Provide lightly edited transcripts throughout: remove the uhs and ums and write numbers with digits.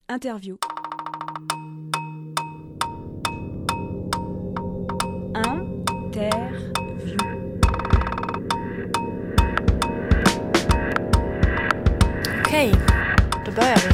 Interview. Okej, då börjar vi.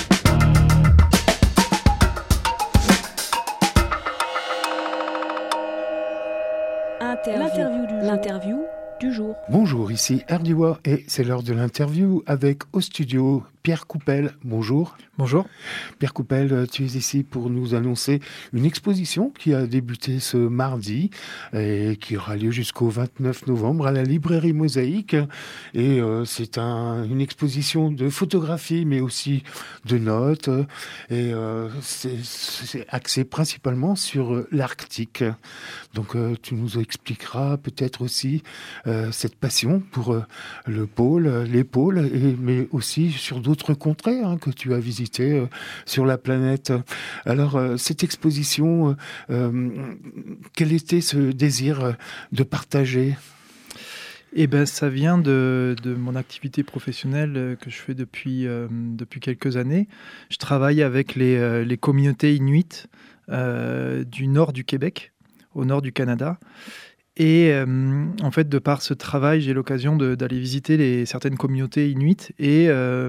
L'interview du jour. Bonjour, ici Erdiwa et c'est l'heure de l'interview avec au studio Pierre Coupel. Bonjour. Bonjour. Pierre Coupel, tu es ici pour nous annoncer une exposition qui a débuté ce mardi et qui aura lieu jusqu'au 29 novembre à la librairie Mosaïque. Et c'est une exposition de photographie mais aussi de notes. Et c'est axé principalement sur l'Arctique. Donc tu nous expliqueras peut-être aussi cette passion pour le pôle, les pôles, mais aussi sur d'autres contrées que tu as visitées sur la planète. Alors, cette exposition, quel était ce désir de partager ? Eh ben, ça vient de mon activité professionnelle que je fais depuis quelques années. Je travaille avec les communautés inuites du nord du Québec, au nord du Canada. Et en fait, de par ce travail, j'ai l'occasion d'aller visiter certaines communautés inuites et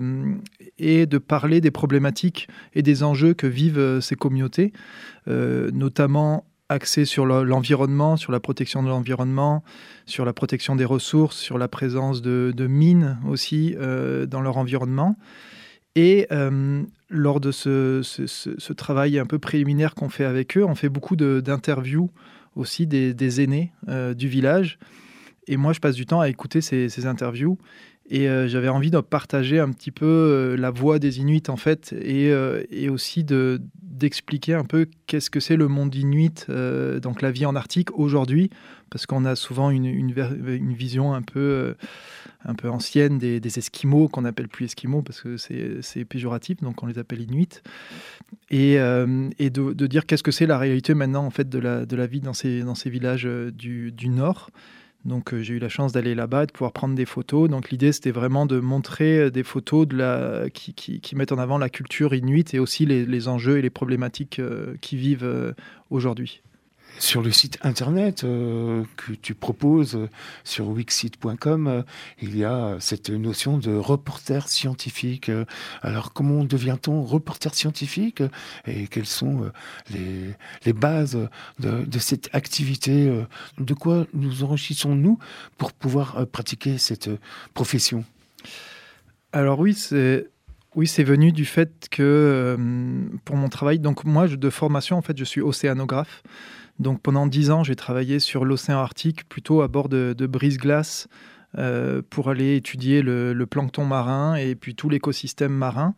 de parler des problématiques et des enjeux que vivent ces communautés, notamment axés sur l'environnement, sur la protection de l'environnement, sur la protection des ressources, sur la présence de mines aussi dans leur environnement. Et lors de ce travail un peu préliminaire qu'on fait avec eux, on fait beaucoup d'interviews aussi des aînés du village. Et moi, je passe du temps à écouter ces interviews. Et j'avais envie de partager un petit peu la voix des Inuits, en fait, et aussi d'expliquer un peu qu'est-ce que c'est le monde inuit, donc la vie en Arctique aujourd'hui, parce qu'on a souvent une vision un peu ancienne des Esquimaux, qu'on n'appelle plus Esquimaux, parce que c'est péjoratif, donc on les appelle Inuits, et de dire qu'est-ce que c'est la réalité maintenant, en fait, de la vie dans ces villages du Nord. Donc j'ai eu la chance d'aller là-bas et de pouvoir prendre des photos. Donc l'idée, c'était vraiment de montrer des photos qui mettent en avant la culture inuite et aussi les enjeux et les problématiques qu'ils vivent aujourd'hui. Sur le site internet que tu proposes sur wixsite.com, il y a cette notion de reporter scientifique. Alors, comment devient-on reporter scientifique et quelles sont les bases de cette activité? De quoi nous enrichissons-nous pour pouvoir pratiquer cette profession? Alors oui, c'est venu du fait que pour mon travail, donc moi de formation, en fait, je suis océanographe. Donc pendant 10 ans, j'ai travaillé sur l'océan Arctique, plutôt à bord de brise-glace, pour aller étudier le plancton marin et puis tout l'écosystème marin.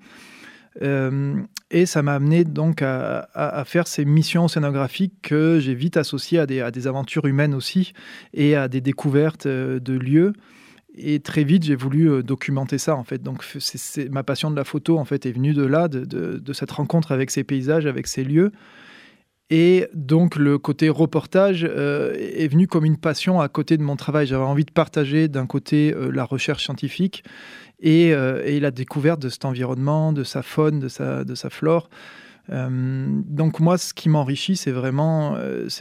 Et ça m'a amené donc à faire ces missions océanographiques que j'ai vite associées à des aventures humaines aussi et à des découvertes de lieux. Et très vite, j'ai voulu documenter ça, en fait. Donc, ma passion de la photo, en fait, est venue de là, de cette rencontre avec ces paysages, avec ces lieux. Et donc, le côté reportage est venu comme une passion à côté de mon travail. J'avais envie de partager, d'un côté, la recherche scientifique et la découverte de cet environnement, de sa faune, de sa flore. Donc, moi, ce qui m'enrichit, c'est vraiment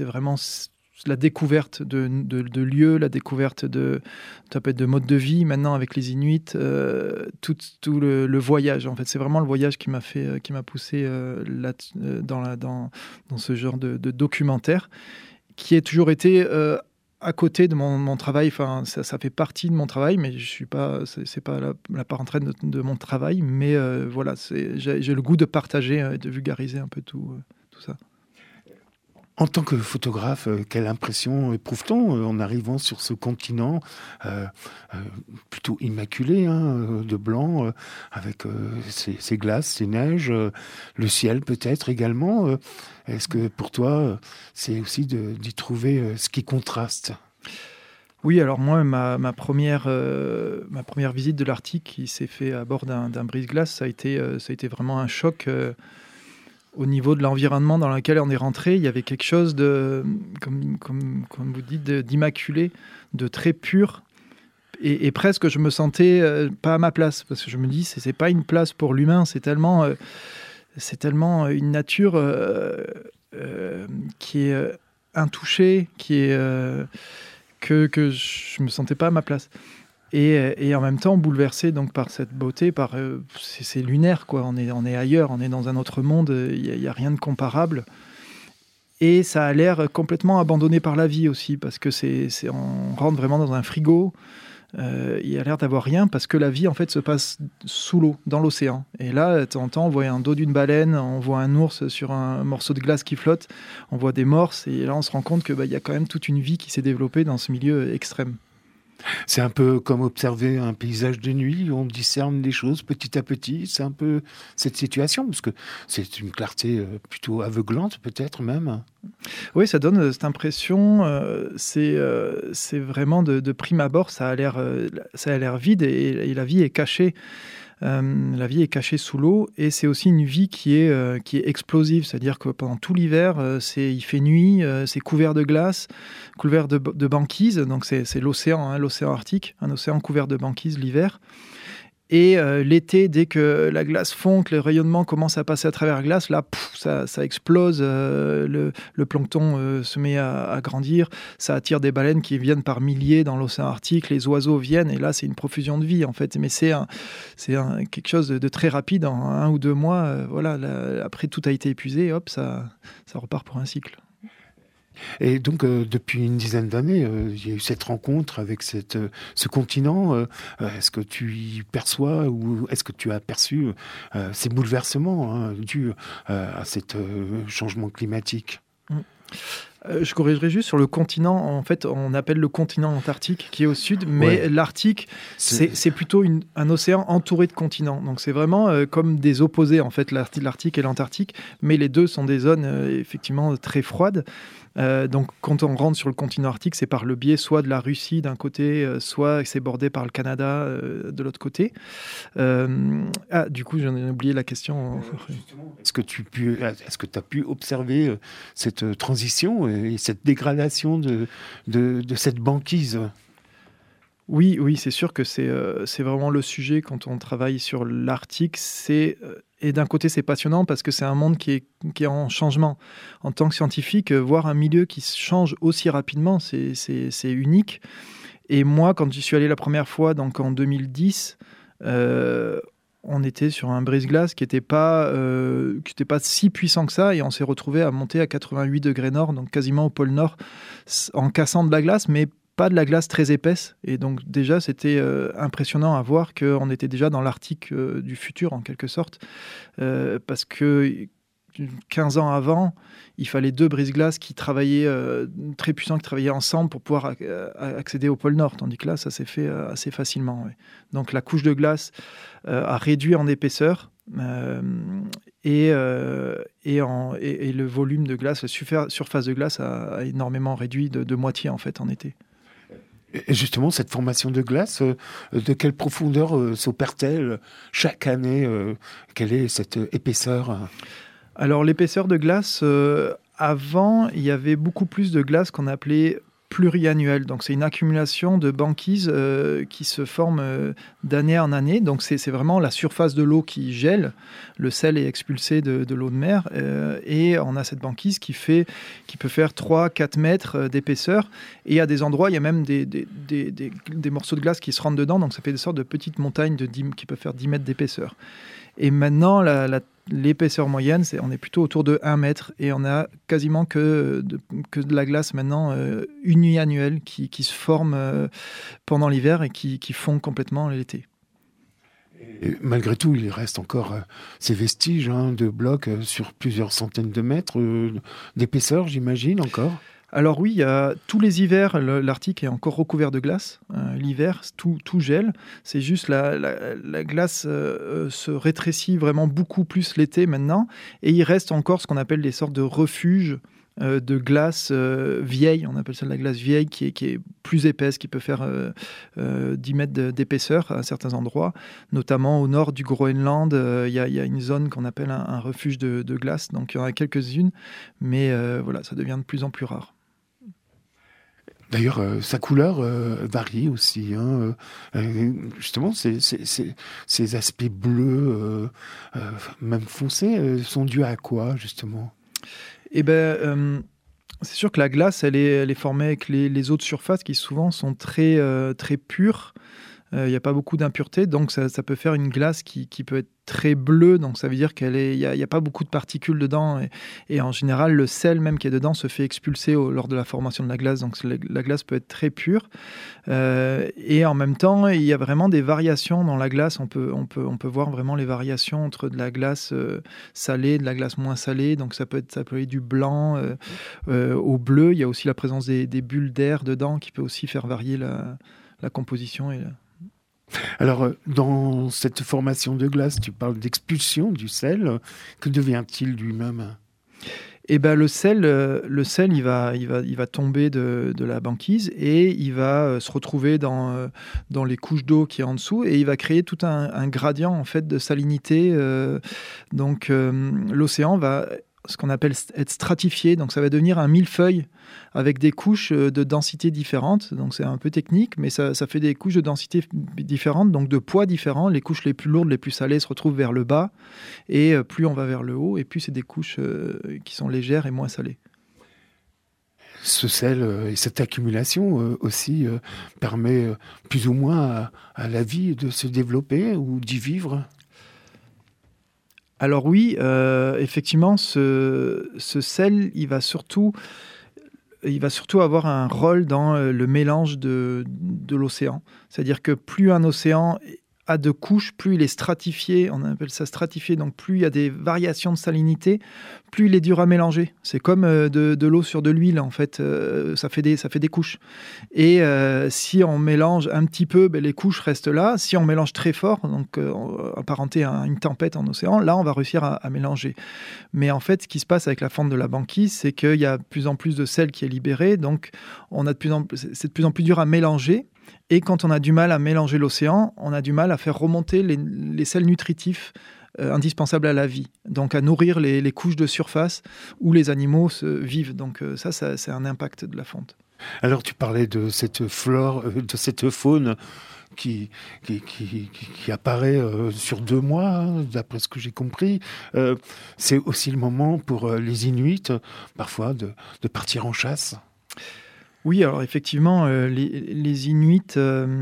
la découverte de lieux, la découverte ça peut être de mode de vie maintenant avec les Inuits, tout le voyage, en fait. C'est vraiment le voyage qui m'a poussé dans ce genre de documentaire qui a toujours été à côté de mon travail. Enfin, ça fait partie de mon travail, mais c'est pas la part entraîne de mon travail, mais voilà, j'ai le goût de partager et de vulgariser un peu tout ça. En tant que photographe, quelle impression éprouve-t-on en arrivant sur ce continent plutôt immaculé, de blanc, avec ces glaces, ces neiges, le ciel peut-être également. Est-ce que pour toi, c'est aussi d'y trouver ce qui contraste ? Oui, alors moi, ma première visite de l'Arctique qui s'est faite à bord d'un brise-glace, ça a été vraiment un choc. Au niveau de l'environnement dans lequel on est rentré, il y avait quelque chose de, comme vous dites, d'immaculé, de très pur. Et presque, je me sentais pas à ma place. Parce que je me dis, c'est pas une place pour l'humain. C'est tellement c'est tellement une nature qui est intouchée, que je me sentais pas à ma place. Et en même temps bouleversé donc par cette beauté, c'est lunaire quoi. On est ailleurs, on est dans un autre monde. Il y a rien de comparable. Et ça a l'air complètement abandonné par la vie aussi, parce que on rentre vraiment dans un frigo. Il y a l'air d'avoir rien, parce que la vie en fait se passe sous l'eau, dans l'océan. Et là, de temps en temps, on voit un dos d'une baleine, on voit un ours sur un morceau de glace qui flotte, on voit des morses, et là on se rend compte que y a quand même toute une vie qui s'est développée dans ce milieu extrême. C'est un peu comme observer un paysage de nuit, on discerne les choses petit à petit. C'est un peu cette situation, parce que c'est une clarté plutôt aveuglante, peut-être même. Oui, ça donne cette impression, c'est vraiment de prime abord, ça a l'air vide et la vie est cachée. La vie est cachée sous l'eau, et c'est aussi une vie qui est explosive, c'est-à-dire que pendant tout l'hiver, il fait nuit, c'est couvert de glace, couvert de banquise, donc c'est l'océan, l'océan Arctique, un océan couvert de banquise l'hiver. Et l'été, dès que la glace fond, que le rayonnement commence à passer à travers la glace, là, ça explose, le plancton se met à grandir, ça attire des baleines qui viennent par milliers dans l'océan Arctique, les oiseaux viennent, et là, c'est une profusion de vie, en fait. Mais c'est quelque chose de très rapide, en 1 ou 2 mois, après tout a été épuisé, hop, ça repart pour un cycle. Et donc, depuis une dizaine d'années, il y a eu cette rencontre avec ce continent. Est-ce que tu y perçois, ou est-ce que tu as perçu ces bouleversements dus à ce changement climatique ? Je corrigerai juste sur le continent. En fait, on appelle le continent antarctique qui est au sud, mais l'Arctique, c'est plutôt un océan entouré de continents. Donc c'est vraiment comme des opposés, en fait, l'Arctique et l'Antarctique, mais les deux sont des zones effectivement très froides. Donc quand on rentre sur le continent arctique, c'est par le biais soit de la Russie d'un côté, soit c'est bordé par le Canada de l'autre côté. Du coup, j'en ai oublié la question. Est-ce que tu as pu observer cette transition et cette dégradation de cette banquise ? Oui, c'est sûr que c'est vraiment le sujet quand on travaille sur l'Arctique. Et d'un côté, c'est passionnant parce que c'est un monde qui est en changement. En tant que scientifique, voir un milieu qui change aussi rapidement, c'est unique. Et moi, quand j'y suis allé la première fois, donc en 2010, on était sur un brise-glace qui n'était pas si puissant que ça, et on s'est retrouvé à monter à 88 degrés nord, donc quasiment au pôle Nord, en cassant de la glace, mais pas de la glace très épaisse. Et donc déjà, c'était impressionnant à voir qu'on était déjà dans l'Arctique du futur, en quelque sorte, parce que 15 ans avant, il fallait 2 brise-glaces qui travaillaient, très puissants, qui travaillaient ensemble pour pouvoir accéder au pôle Nord, tandis que là, ça s'est fait assez facilement. Ouais. Donc la couche de glace a réduit en épaisseur, et le volume de glace, la surface de glace a énormément réduit de moitié en fait en été. Et justement, cette formation de glace, de quelle profondeur s'opère-t-elle chaque année ? Quelle est cette épaisseur ? Alors l'épaisseur de glace, avant, il y avait beaucoup plus de glace qu'on appelait pluriannuelle. Donc c'est une accumulation de banquises qui se forme d'année en année. Donc c'est vraiment la surface de l'eau qui gèle. Le sel est expulsé de l'eau de mer et on a cette banquise qui peut faire 3-4 mètres d'épaisseur. Et à des endroits, il y a même des morceaux de glace qui se rentrent dedans. Donc ça fait des sortes de petites montagnes qui peuvent faire 10 mètres d'épaisseur. Et maintenant, l'épaisseur moyenne, on est plutôt autour de 1 mètre, et on a quasiment que de la glace maintenant uniannuelle qui se forme pendant l'hiver et qui fond complètement l'été. Et malgré tout, il reste encore ces vestiges de blocs sur plusieurs centaines de mètres d'épaisseur, j'imagine, encore. Alors oui, tous les hivers, l'Arctique est encore recouvert de glace. L'hiver, tout gèle. C'est juste la glace se rétrécit vraiment beaucoup plus l'été maintenant. Et il reste encore ce qu'on appelle des sortes de refuges de glace vieille. On appelle ça de la glace vieille qui est plus épaisse, qui peut faire 10 mètres d'épaisseur à certains endroits. Notamment au nord du Groenland, il y a une zone qu'on appelle un refuge de glace. Donc il y en a quelques-unes, mais voilà, ça devient de plus en plus rare. D'ailleurs, sa couleur varie aussi. Hein. Justement, ces aspects bleus, même foncés, sont dus à quoi, justement? Eh ben, c'est sûr que la glace, elle est formée avec les eaux de surface qui souvent sont très pures. Il n'y a pas beaucoup d'impuretés, donc ça peut faire une glace qui peut être très bleue, donc ça veut dire qu'il n'y a pas beaucoup de particules dedans, et en général, le sel même qui est dedans se fait expulser lors de la formation de la glace, donc la glace peut être très pure. Et en même temps, il y a vraiment des variations dans la glace, on peut voir vraiment les variations entre de la glace salée, de la glace moins salée, donc ça peut être du blanc au bleu. Il y a aussi la présence des bulles d'air dedans qui peut aussi faire varier la composition Alors, dans cette formation de glace, tu parles d'expulsion du sel. Que devient-il lui-même? Eh ben, le sel, il va tomber de la banquise et il va se retrouver dans les couches d'eau qui est en dessous, et il va créer tout un gradient en fait de salinité. Donc, l'océan va, ce qu'on appelle être stratifié, donc ça va devenir un millefeuille avec des couches de densité différentes. Donc c'est un peu technique, mais ça fait des couches de densité différentes, donc de poids différents. Les couches les plus lourdes, les plus salées se retrouvent vers le bas, et plus on va vers le haut, et plus c'est des couches qui sont légères et moins salées. Ce sel et cette accumulation aussi permet plus ou moins à la vie de se développer ou d'y vivre? Alors oui, effectivement, ce sel, il va surtout avoir un rôle dans le mélange de l'océan. C'est-à-dire que plus un océan a de couches, plus il est stratifié, on appelle ça stratifié, donc plus il y a des variations de salinité, plus il est dur à mélanger. C'est comme de l'eau sur de l'huile, en fait, ça fait des couches. Et si on mélange un petit peu, les couches restent là. Si on mélange très fort, donc apparenté à une tempête en océan, là on va réussir à mélanger. Mais en fait, ce qui se passe avec la fonte de la banquise, c'est qu'il y a de plus en plus de sel qui est libéré, donc c'est de plus en plus dur à mélanger. Et quand on a du mal à mélanger l'océan, on a du mal à faire remonter les sels nutritifs indispensables à la vie, donc à nourrir les couches de surface où les animaux vivent. Donc ça, c'est un impact de la fonte. Alors tu parlais de cette flore, de cette faune qui apparaît sur 2 mois, hein, d'après ce que j'ai compris. C'est aussi le moment pour les Inuits, parfois, de partir en chasse. Oui, alors effectivement, les Inuits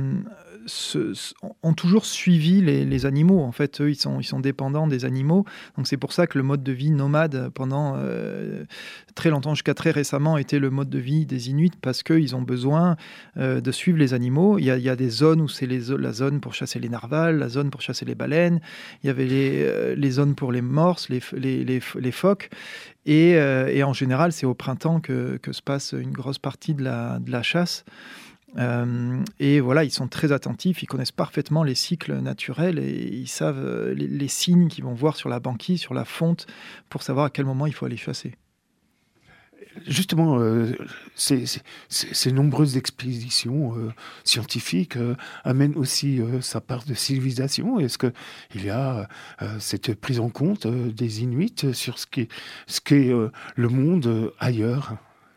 ont toujours suivi les animaux. En fait, eux, ils sont dépendants des animaux. Donc c'est pour ça que le mode de vie nomade, pendant très longtemps, jusqu'à très récemment, était le mode de vie des Inuits, parce qu'ils ont besoin de suivre les animaux. Il y a des zones où c'est la zone pour chasser les narvals, la zone pour chasser les baleines. Il y avait les zones pour les morses, les phoques. Et en général, c'est au printemps que se passe une grosse partie de la chasse. Et voilà, ils sont très attentifs, ils connaissent parfaitement les cycles naturels, et ils savent les signes qu'ils vont voir sur la banquise, sur la fonte, pour savoir à quel moment il faut aller chasser. Justement, ces nombreuses expéditions scientifiques amènent aussi sa part de civilisation. Est-ce qu'il y a cette prise en compte des Inuits sur ce qu'est le monde ailleurs?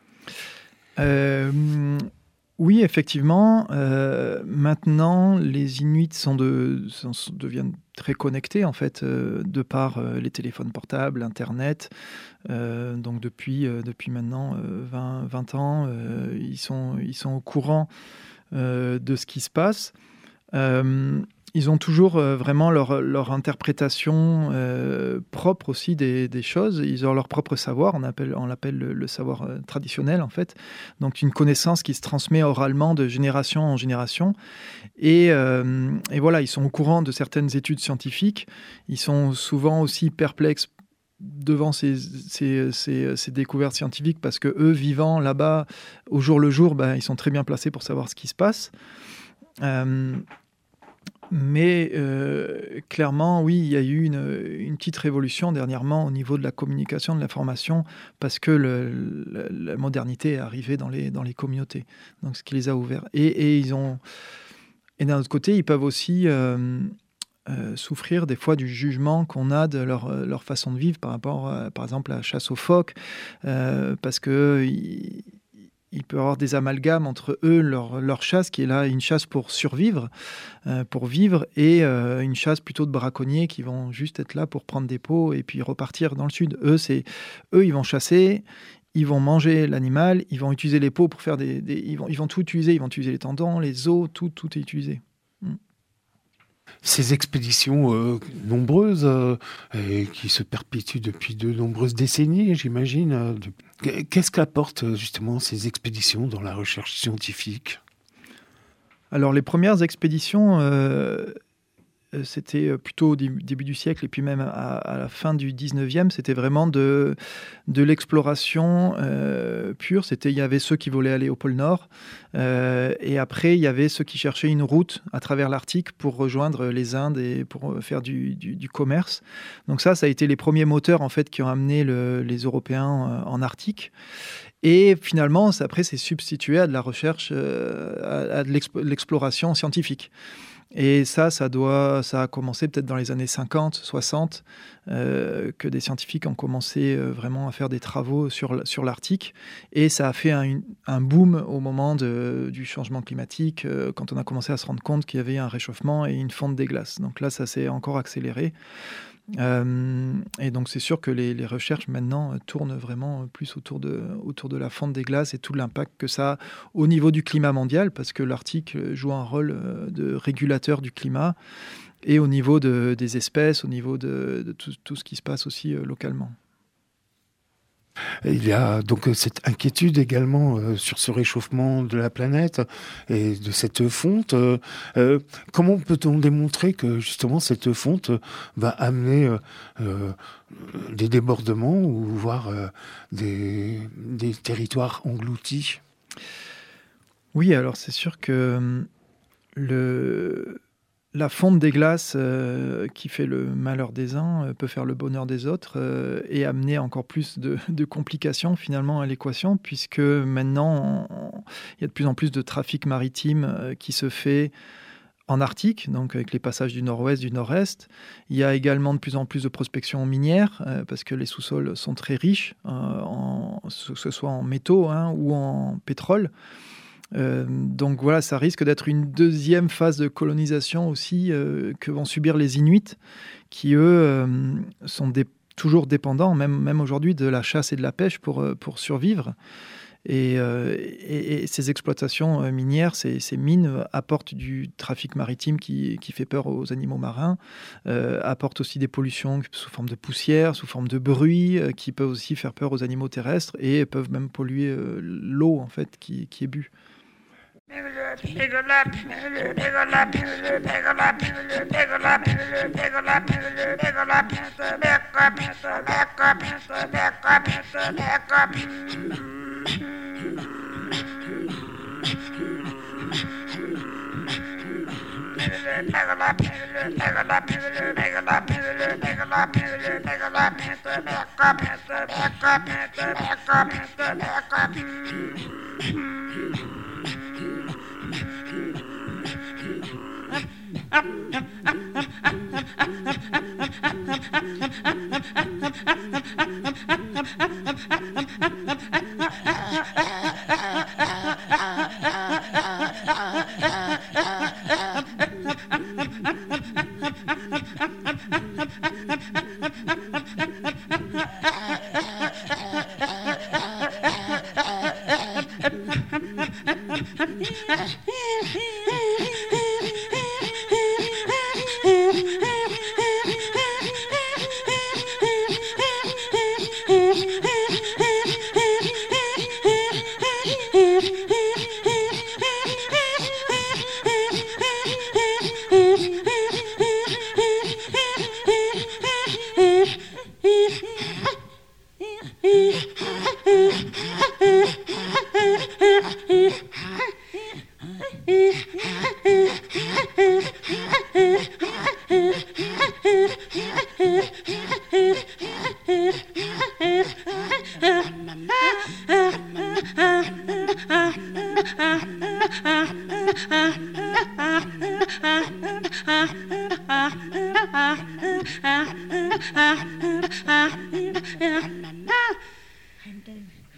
Oui, effectivement. Maintenant, les Inuits deviennent très connectés, en fait, de par les téléphones portables, Internet. Donc depuis maintenant 20 ans, ils sont au courant de ce qui se passe. Ils ont toujours vraiment leur interprétation propre aussi des choses. Ils ont leur propre savoir, on l'appelle le savoir traditionnel, en fait. Donc une connaissance qui se transmet oralement de génération en génération. Et voilà, ils sont au courant de certaines études scientifiques. Ils sont souvent aussi perplexes devant ces découvertes scientifiques, parce que eux, vivant là-bas au jour le jour, ils sont très bien placés pour savoir ce qui se passe. Mais clairement, oui, il y a eu une petite révolution dernièrement au niveau de la communication, de l'information, parce que la modernité est arrivée dans les communautés, donc ce qui les a ouverts. Et d'un autre côté, ils peuvent aussi souffrir des fois du jugement qu'on a de leur façon de vivre par rapport, par exemple, à la chasse aux phoques, parce que il peut y avoir des amalgames entre eux, leur chasse, qui est là une chasse pour survivre, pour vivre, et une chasse plutôt de braconniers qui vont juste être là pour prendre des peaux et puis repartir dans le sud. Eux, ils vont chasser, ils vont manger l'animal, ils vont utiliser les peaux pour faire ils vont tout utiliser, ils vont utiliser les tendons, les os, tout est utilisé. Ces expéditions nombreuses et qui se perpétuent depuis de nombreuses décennies, j'imagine. Qu'est-ce qu'apportent justement ces expéditions dans la recherche scientifique ? Alors les premières expéditions, c'était plutôt au début du siècle et puis même à la fin du 19e, c'était vraiment de l'exploration pure. Il y avait ceux qui voulaient aller au pôle Nord et après il y avait ceux qui cherchaient une route à travers l'Arctique pour rejoindre les Indes et pour faire du commerce. Donc ça a été les premiers moteurs en fait qui ont amené les Européens en Arctique. Et finalement, après, c'est substitué à de la recherche, à de l'exploration scientifique. Et ça a commencé peut-être dans les années 50, 60, que des scientifiques ont commencé vraiment à faire des travaux sur l'Arctique. Et ça a fait un boom au moment du changement climatique, quand on a commencé à se rendre compte qu'il y avait un réchauffement et une fonte des glaces. Donc là, ça s'est encore accéléré. Et donc c'est sûr que les recherches maintenant tournent vraiment plus autour de la fonte des glaces et tout l'impact que ça a au niveau du climat mondial, parce que l'Arctique joue un rôle de régulateur du climat, et au niveau des espèces, au niveau de tout ce qui se passe aussi localement. Il y a donc cette inquiétude également sur ce réchauffement de la planète et de cette fonte. Comment peut-on démontrer que justement cette fonte va amener des débordements ou voire des territoires engloutis ? Oui, alors c'est sûr que la fonte des glaces qui fait le malheur des uns peut faire le bonheur des autres et amener encore plus de complications finalement à l'équation, puisque maintenant il y a de plus en plus de trafic maritime qui se fait en Arctique, donc avec les passages du nord-ouest, du nord-est. Il y a également de plus en plus de prospection minière parce que les sous-sols sont très riches, que ce soit en métaux ou en pétrole. Donc voilà, ça risque d'être une deuxième phase de colonisation aussi que vont subir les Inuits, qui eux sont toujours dépendants, même aujourd'hui, de la chasse et de la pêche pour survivre. Et ces exploitations minières, ces mines apportent du trafic maritime qui fait peur aux animaux marins, apportent aussi des pollutions sous forme de poussière, sous forme de bruit, qui peuvent aussi faire peur aux animaux terrestres et peuvent même polluer l'eau en fait qui est bue.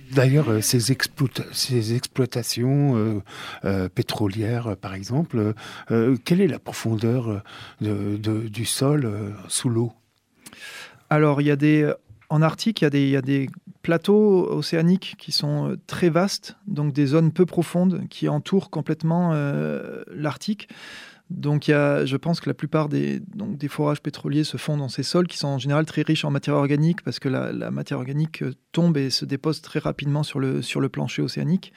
D'ailleurs, ces exploitations pétrolières, par exemple, quelle est la profondeur du sol sous l'eau? Alors, en Arctique, il y a des plateaux océaniques qui sont très vastes, donc des zones peu profondes qui entourent complètement l'Arctique. Donc, je pense que la plupart des forages pétroliers se font dans ces sols qui sont en général très riches en matière organique parce que la matière organique tombe et se dépose très rapidement sur le plancher océanique.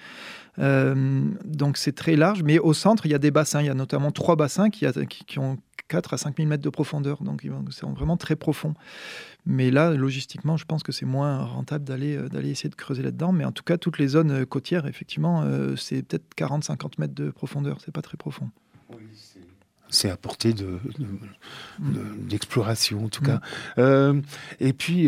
Donc, c'est très large. Mais au centre, il y a des bassins. Il y a notamment 3 bassins qui ont 4 à 5 000 mètres de profondeur. Donc, c'est vraiment très profond. Mais là, logistiquement, je pense que c'est moins rentable d'aller essayer de creuser là-dedans. Mais en tout cas, toutes les zones côtières, effectivement, c'est peut-être 40-50 mètres de profondeur. C'est pas très profond. Oui, c'est à portée d'exploration, en tout cas. Et puis,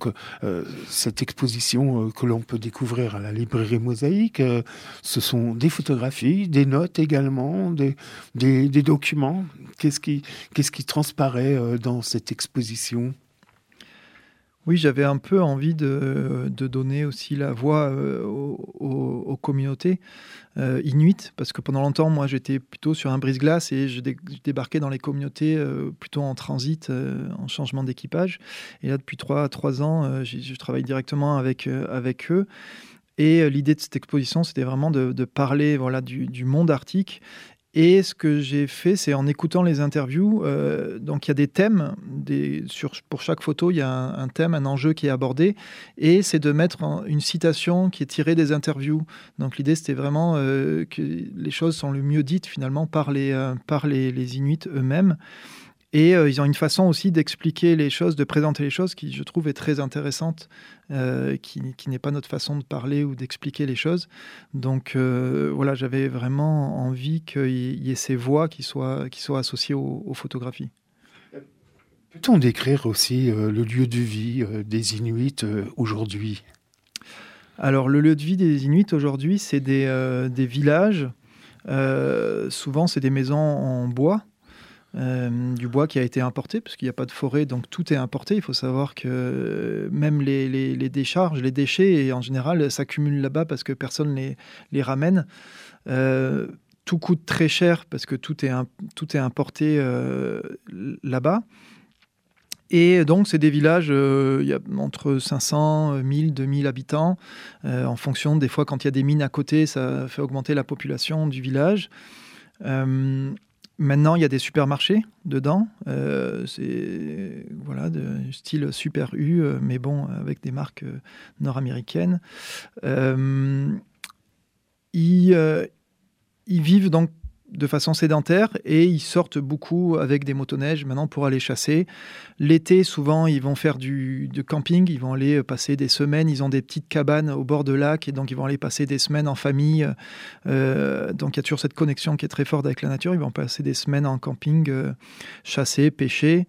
cette exposition que l'on peut découvrir à la librairie Mosaïque, ce sont des photographies, des notes également, des documents. Qu'est-ce qui transparaît dans cette exposition ? Oui, j'avais un peu envie de donner aussi la voix aux communautés inuites, parce que pendant longtemps, moi, j'étais plutôt sur un brise-glace et je débarquais dans les communautés plutôt en transit, en changement d'équipage. Et là, depuis 3 ans, je travaille directement avec eux. Et l'idée de cette exposition, c'était vraiment de parler du monde arctique. Et ce que j'ai fait, c'est en écoutant les interviews, donc il y a des thèmes, pour chaque photo, il y a un thème, un enjeu qui est abordé, et c'est de mettre une citation qui est tirée des interviews. Donc l'idée, c'était vraiment que les choses sont le mieux dites finalement par les Inuits eux-mêmes. Et ils ont une façon aussi d'expliquer les choses, de présenter les choses qui, je trouve, est très intéressante, qui n'est pas notre façon de parler ou d'expliquer les choses. Donc j'avais vraiment envie qu'il y ait ces voix qui soient associées aux photographies. Peut-on décrire aussi le lieu de vie des Inuits aujourd'hui ? Alors, le lieu de vie des Inuits aujourd'hui, c'est des villages. Souvent, c'est des maisons en bois. Du bois qui a été importé, parce qu'il n'y a pas de forêt, donc tout est importé. Il faut savoir que même les décharges, les déchets, et en général, s'accumulent là-bas parce que personne les ramène. Tout coûte très cher parce que tout est importé là-bas. Et donc, c'est des villages, il y a entre 500, 1000, 2000 habitants. En fonction, des fois, quand il y a des mines à côté, ça fait augmenter la population du village. Maintenant, il y a des supermarchés dedans. C'est de style Super U, mais bon, avec des marques nord-américaines. Ils vivent donc de façon sédentaire et ils sortent beaucoup avec des motoneiges maintenant pour aller chasser. L'été, souvent, ils vont faire du camping, ils vont aller passer des semaines, ils ont des petites cabanes au bord de lac et donc ils vont aller passer des semaines en famille. Donc il y a toujours cette connexion qui est très forte avec la nature. Ils vont passer des semaines en camping, chasser, pêcher.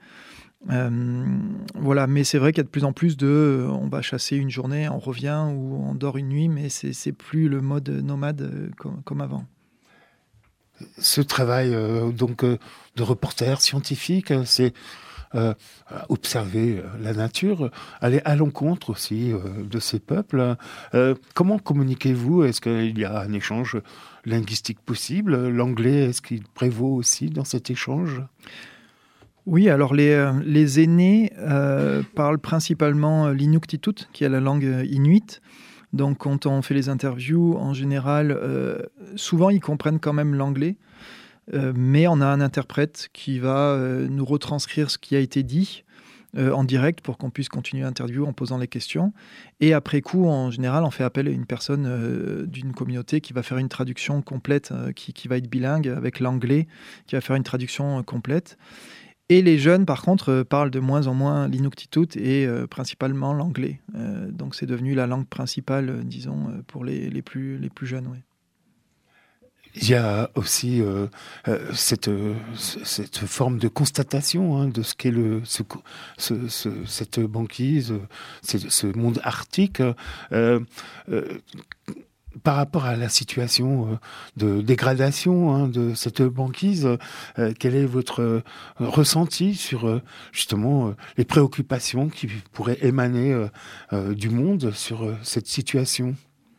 Mais c'est vrai qu'il y a de plus en plus on va chasser une journée, on revient ou on dort une nuit, mais c'est plus le mode nomade comme avant. Ce travail de reporter scientifique, c'est observer la nature, aller à l'encontre aussi de ces peuples. Comment communiquez-vous ? Est-ce qu'il y a un échange linguistique possible ? L'anglais, est-ce qu'il prévaut aussi dans cet échange ? Oui, alors les aînés parlent principalement l'Inuktitut, qui est la langue inuite. Donc, quand on fait les interviews, en général, souvent, ils comprennent quand même l'anglais. Mais on a un interprète qui va nous retranscrire ce qui a été dit en direct pour qu'on puisse continuer l'interview en posant les questions. Et après coup, en général, on fait appel à une personne d'une communauté qui va faire une traduction complète, qui va être bilingue avec l'anglais, qui va faire une traduction complète. Et les jeunes, par contre, parlent de moins en moins l'Inuktitut et principalement l'anglais. Donc c'est devenu la langue principale, disons, pour les plus jeunes. Oui. Il y a aussi cette forme de constatation de ce qu'est cette banquise, ce monde arctique. par rapport à la situation de dégradation de cette banquise, quel est votre ressenti sur justement les préoccupations qui pourraient émaner du monde sur cette situation,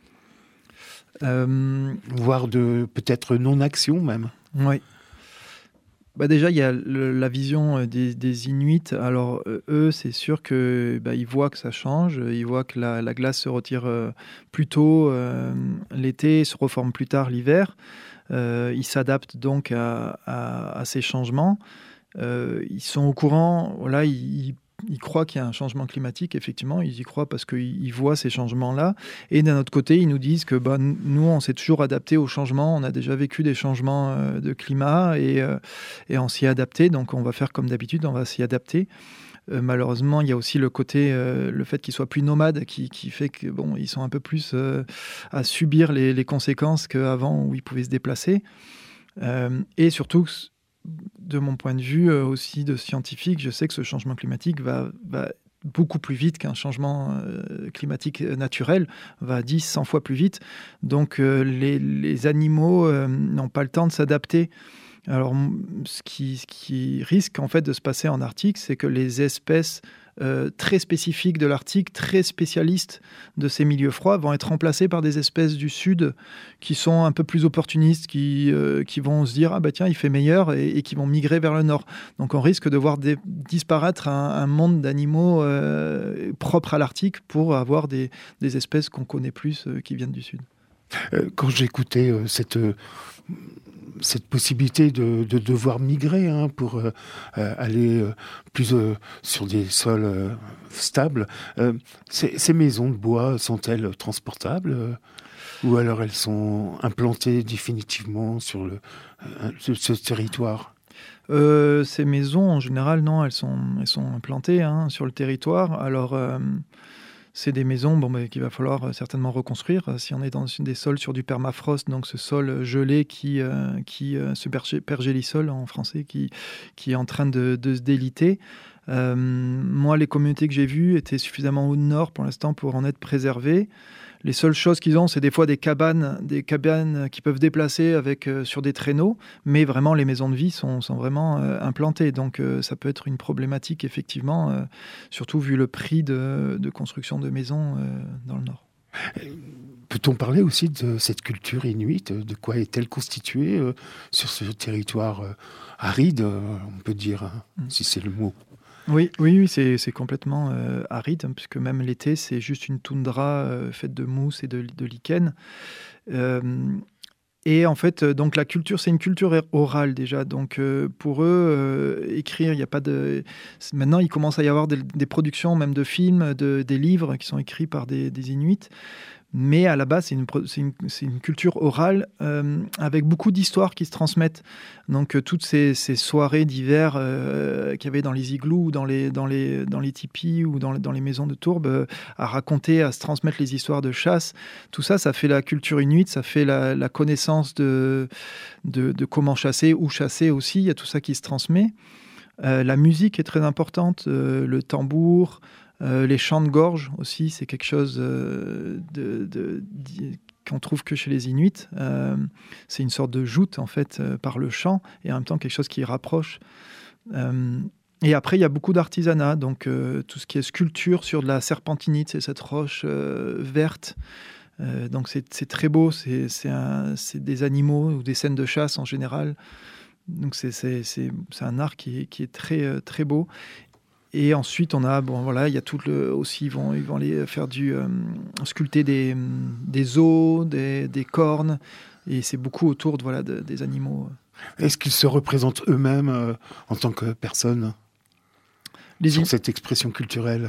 voire de peut-être non-action même? Oui. Déjà, il y a la vision des Inuits. Alors, eux, c'est sûr qu'ils voient que ça change. Ils voient que la glace se retire plus tôt l'été, se reforme plus tard l'hiver. Ils s'adaptent donc à ces changements. Ils sont au courant. Voilà, ils croient qu'il y a un changement climatique, effectivement, ils y croient parce qu'ils voient ces changements-là. Et d'un autre côté, ils nous disent que nous, on s'est toujours adapté aux changements, on a déjà vécu des changements de climat et on s'y est adapté, donc on va faire comme d'habitude, on va s'y adapter. Malheureusement, il y a aussi le côté, le fait qu'ils soient plus nomades, qui fait que ils sont un peu plus à subir les conséquences qu'avant où ils pouvaient se déplacer. Et surtout, de mon point de vue aussi de scientifique, je sais que ce changement climatique va beaucoup plus vite qu'un changement climatique naturel, va 10-100 fois plus vite. Donc les animaux n'ont pas le temps de s'adapter. Alors ce qui risque en fait de se passer en Arctique, c'est que les espèces très spécifiques de l'Arctique, très spécialistes de ces milieux froids, vont être remplacées par des espèces du Sud qui sont un peu plus opportunistes, qui vont se dire « Ah tiens, il fait meilleur » et qui vont migrer vers le Nord. Donc on risque de voir disparaître un monde d'animaux propres à l'Arctique pour avoir des espèces qu'on connaît plus qui viennent du Sud. Quand j'écoutais cette possibilité de devoir migrer pour aller plus sur des sols stables, ces maisons de bois sont-elles transportables ou alors elles sont implantées définitivement sur ce territoire? Ces maisons, en général, non, elles sont implantées sur le territoire. Alors, c'est des maisons qu'il va falloir certainement reconstruire. Si on est dans des sols sur du permafrost, donc ce sol gelé ce pergélisol en français, qui est en train de se déliter. Moi, les communautés que j'ai vues étaient suffisamment au nord pour l'instant pour en être préservées. Les seules choses qu'ils ont, c'est des fois des cabanes qui peuvent déplacer sur des traîneaux, mais vraiment les maisons de vie sont vraiment implantées. Donc ça peut être une problématique, effectivement, surtout vu le prix de construction de maisons dans le Nord. Peut-on parler aussi de cette culture inuite? De quoi est-elle constituée sur ce territoire aride, on peut dire, si c'est le mot? Oui, c'est complètement aride, puisque même l'été, c'est juste une toundra faite de mousse et de lichen. Et en fait, donc la culture, c'est une culture orale déjà. Donc pour eux, écrire, il n'y a pas de... Maintenant, il commence à y avoir des productions, même de films, des livres qui sont écrits par des Inuits. Mais à la base, c'est une culture orale avec beaucoup d'histoires qui se transmettent. Donc toutes ces soirées d'hiver qu'il y avait dans les igloos, ou dans les tipis ou dans les maisons de tourbe, à raconter, à se transmettre les histoires de chasse, tout ça, ça fait la culture inuite, ça fait la connaissance de comment chasser, où chasser aussi, il y a tout ça qui se transmet. La musique est très importante, le tambour... les chants de gorge aussi, c'est quelque chose qu'on trouve que chez les Inuits. C'est une sorte de joute, en fait, par le chant, et en même temps quelque chose qui rapproche. Et après, il y a beaucoup d'artisanat, donc tout ce qui est sculpture sur de la serpentinite, c'est cette roche verte. Donc c'est très beau, c'est des animaux ou des scènes de chasse en général. Donc c'est un art qui est très, très beau. Et ensuite, on a, il y a tout aussi, ils vont aller faire sculpter des os, des cornes, et c'est beaucoup autour des animaux. Est-ce qu'ils se représentent eux-mêmes en tant que personnes sur cette expression culturelle?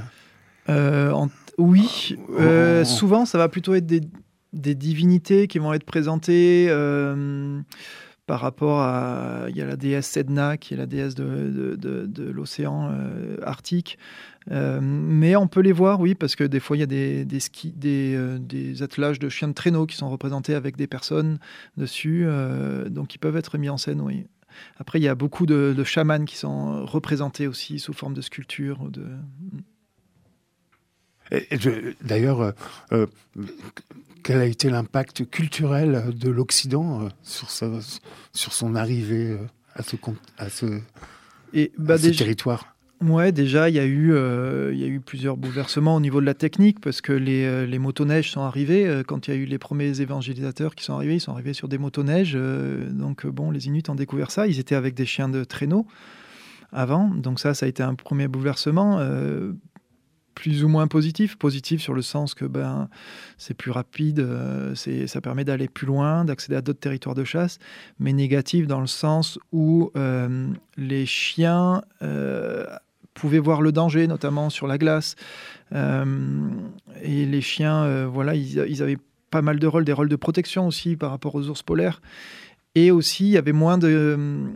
Oui, souvent, ça va plutôt être des divinités qui vont être présentées. Par rapport à... Il y a la déesse Sedna, qui est la déesse de l'océan arctique. Mais on peut les voir, oui, parce que des fois, il y a des attelages de chiens de traîneau qui sont représentés avec des personnes dessus. Donc, ils peuvent être mis en scène, oui. Après, il y a beaucoup de chamans qui sont représentés aussi sous forme de sculpture. D'ailleurs, quel a été l'impact culturel de l'Occident sur son arrivée à ce territoire? Ouais, déjà, il y a eu plusieurs bouleversements au niveau de la technique parce que les motoneiges sont arrivés. Quand il y a eu les premiers évangélisateurs qui sont arrivés, ils sont arrivés sur des motoneiges. Donc, les Inuits ont découvert ça. Ils étaient avec des chiens de traîneau avant. Donc ça a été un premier bouleversement. Plus ou moins positif sur le sens que c'est plus rapide, ça permet d'aller plus loin, d'accéder à d'autres territoires de chasse, mais négatif dans le sens où les chiens pouvaient voir le danger, notamment sur la glace, et les chiens, ils avaient pas mal de rôles, des rôles de protection aussi par rapport aux ours polaires, et aussi il y avait moins de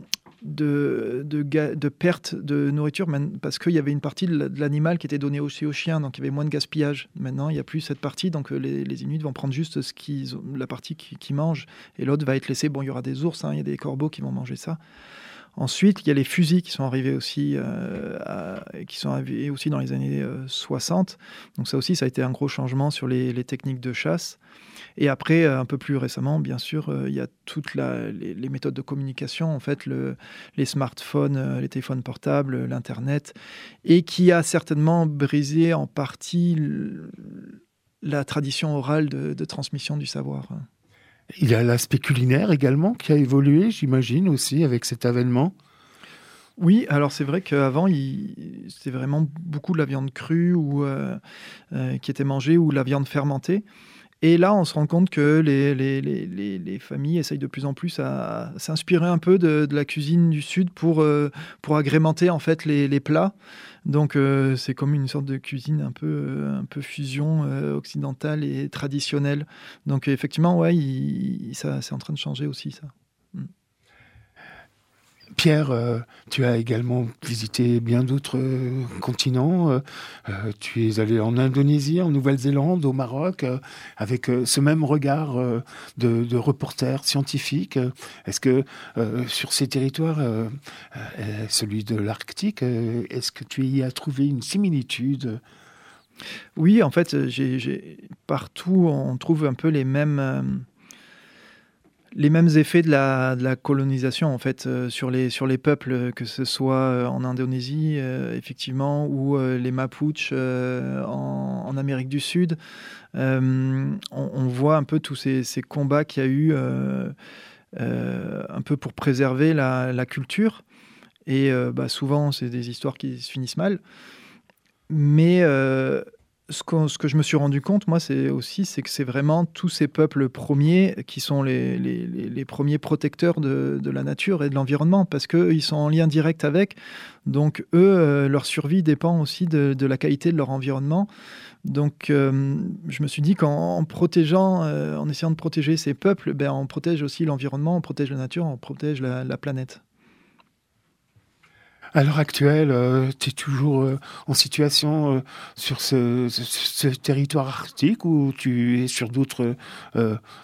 perte de nourriture parce qu'il y avait une partie de l'animal qui était donnée aussi aux chiens, donc il y avait moins de gaspillage. Maintenant, il n'y a plus cette partie, donc les Inuits vont prendre juste la partie qu'ils mangent, et l'autre va être laissé. Bon, il y aura des ours, il y a des corbeaux qui vont manger ça. Ensuite, il y a les fusils qui sont arrivés aussi, dans les années 60. Donc ça aussi, ça a été un gros changement sur les techniques de chasse. Et après, un peu plus récemment, bien sûr, il y a toutes les méthodes de communication, en fait, les smartphones, les téléphones portables, l'Internet, et qui a certainement brisé en partie la tradition orale de transmission du savoir. Il y a l'aspect culinaire également qui a évolué, j'imagine, aussi, avec cet avènement. Oui, alors c'est vrai qu'avant, c'était vraiment beaucoup de la viande crue qui était mangée, ou la viande fermentée. Et là, on se rend compte que les familles essayent de plus en plus à s'inspirer un peu de la cuisine du Sud pour agrémenter en fait les plats. Donc c'est comme une sorte de cuisine un peu fusion occidentale et traditionnelle. Donc effectivement, ouais, ça c'est en train de changer aussi, ça. Pierre, tu as également visité bien d'autres continents. Tu es allé en Indonésie, en Nouvelle-Zélande, au Maroc, avec ce même regard de reporter scientifique. Est-ce que sur ces territoires, celui de l'Arctique, est-ce que tu y as trouvé une similitude ? Oui, en fait, partout, on trouve un peu les mêmes effets de la colonisation, en fait, sur les peuples, que ce soit en Indonésie, effectivement, ou les Mapuches en Amérique du Sud. On voit un peu tous ces combats qu'il y a eu un peu pour préserver la culture. Et souvent, c'est des histoires qui se finissent mal. Mais ce que je me suis rendu compte, moi, c'est que c'est vraiment tous ces peuples premiers qui sont les premiers protecteurs de la nature et de l'environnement, parce qu'ils sont en lien direct avec. Donc, eux, leur survie dépend aussi de la qualité de leur environnement. Donc, je me suis dit qu'en protégeant, en essayant de protéger ces peuples, on protège aussi l'environnement, on protège la nature, on protège la planète. À l'heure actuelle, tu es toujours en situation sur ce territoire arctique, ou tu es sur d'autres perspectives ?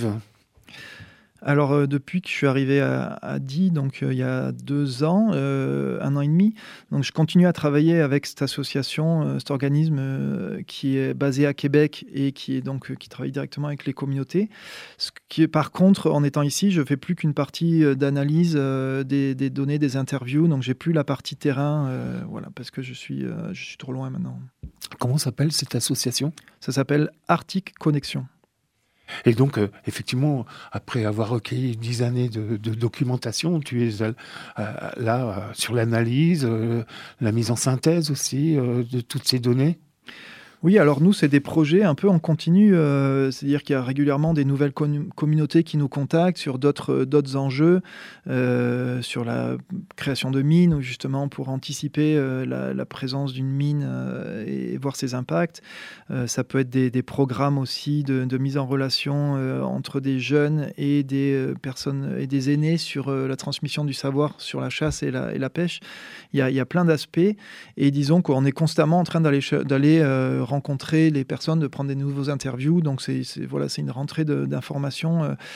Alors, depuis que je suis arrivé à Die, donc il y a 2 ans, 1 an et demi, donc je continue à travailler avec cette association, cet organisme qui est basé à Québec et qui travaille directement avec les communautés. Par contre, en étant ici, je fais plus qu'une partie d'analyse des données, des interviews, donc j'ai plus la partie terrain, parce que je suis trop loin maintenant. Comment s'appelle cette association ? Ça s'appelle Arctic Connexion. Et donc, effectivement, après avoir recueilli 10 années de documentation, tu es là sur l'analyse, la mise en synthèse aussi de toutes ces données ? Oui, alors nous, c'est des projets un peu en continu, c'est-à-dire qu'il y a régulièrement des nouvelles communautés qui nous contactent sur d'autres enjeux, sur la création de mines, ou justement pour anticiper la présence d'une mine et voir ses impacts. Ça peut être des programmes aussi de mise en relation entre des jeunes et des personnes et des aînés sur la transmission du savoir sur la chasse et la pêche. Il y a plein d'aspects, et disons qu'on est constamment en train d'aller rencontrer les personnes, de prendre des nouveaux interviews. Donc c'est une rentrée d'informations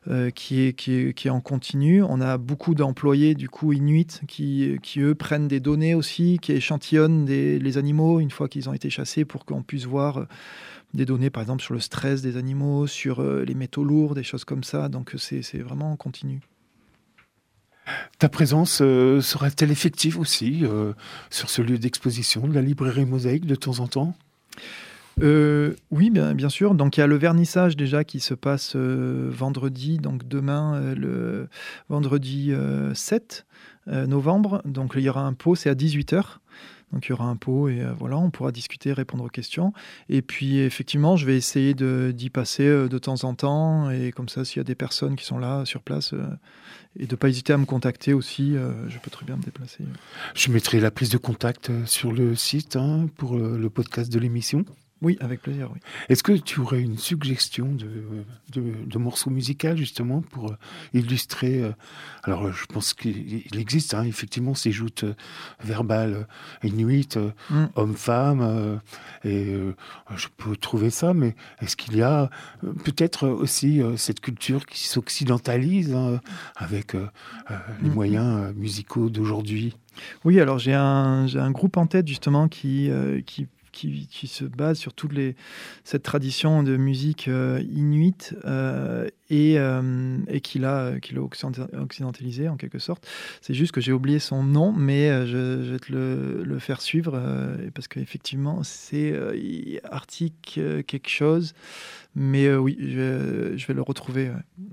qui est en continu. On a beaucoup d'employés du coup inuits qui eux prennent des données aussi, qui échantillonnent les animaux une fois qu'ils ont été chassés pour qu'on puisse voir des données par exemple sur le stress des animaux, sur les métaux lourds, des choses comme ça. Donc c'est vraiment en continu. Ta présence sera-t-elle effective aussi sur ce lieu d'exposition de la librairie Mosaïque de temps en temps ? Oui, bien sûr. Donc il y a le vernissage déjà qui se passe vendredi, donc demain, le vendredi 7 novembre. Donc il y aura un pot, c'est à 18h. Donc il y aura un pot et voilà, on pourra discuter, répondre aux questions. Et puis effectivement, je vais essayer d'y passer de temps en temps. Et comme ça, s'il y a des personnes qui sont là sur place, et de ne pas hésiter à me contacter aussi, je peux très bien me déplacer. Je mettrai la prise de contact sur le site pour le podcast de l'émission. Oui, avec plaisir, oui. Est-ce que tu aurais une suggestion de morceau musical, justement, pour illustrer... alors, je pense qu'il existe, effectivement, ces joutes verbales inuites, hommes-femmes, et je peux trouver ça, mais est-ce qu'il y a peut-être aussi cette culture qui s'occidentalise avec les moyens musicaux d'aujourd'hui ? Oui, alors j'ai un groupe en tête, justement, qui se base sur cette tradition de musique inuite et qu'il a occidentalisé en quelque sorte. C'est juste que j'ai oublié son nom, mais je vais te le faire suivre parce qu'effectivement c'est Arctic quelque chose, mais oui, je vais le retrouver.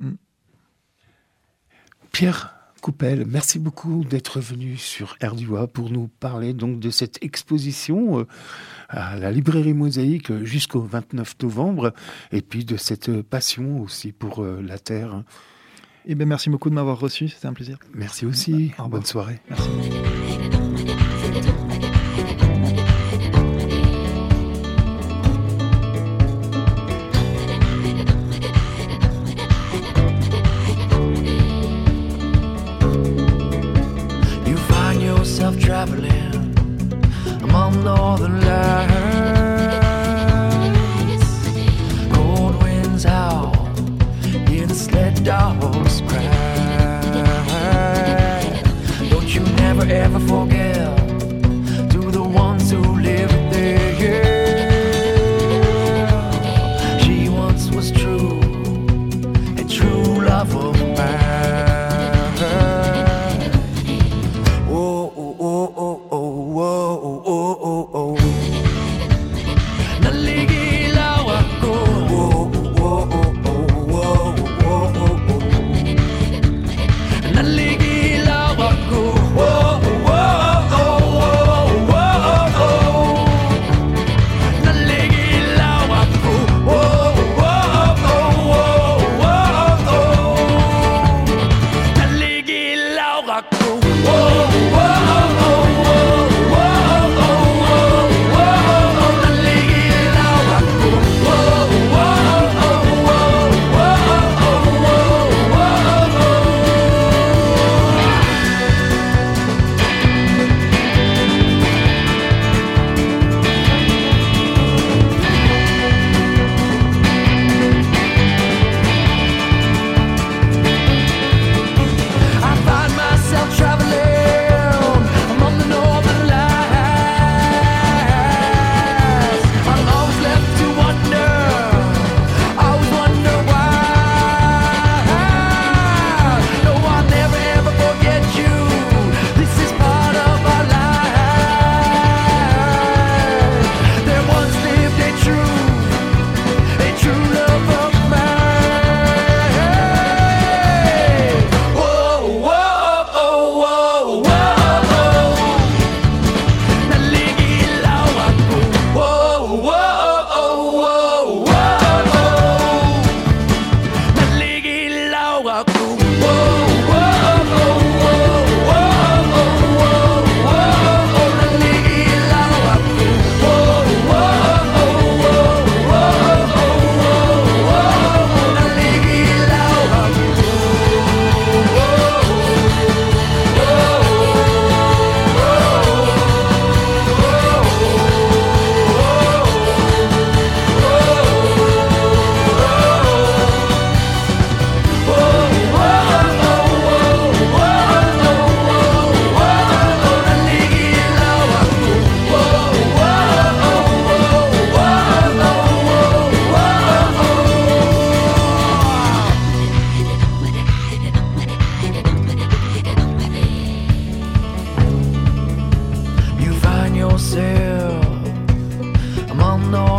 Pierre Coupelle, merci beaucoup d'être venu sur RDUA pour nous parler donc de cette exposition à la librairie Mosaïque jusqu'au 29 novembre et puis de cette passion aussi pour la terre. Eh bien, merci beaucoup de m'avoir reçu, c'était un plaisir. Merci aussi, bonne soirée. Merci. Traveling among northern lights, cold winds howl, hear the sled dogs cry. Don't you never ever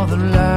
northern light.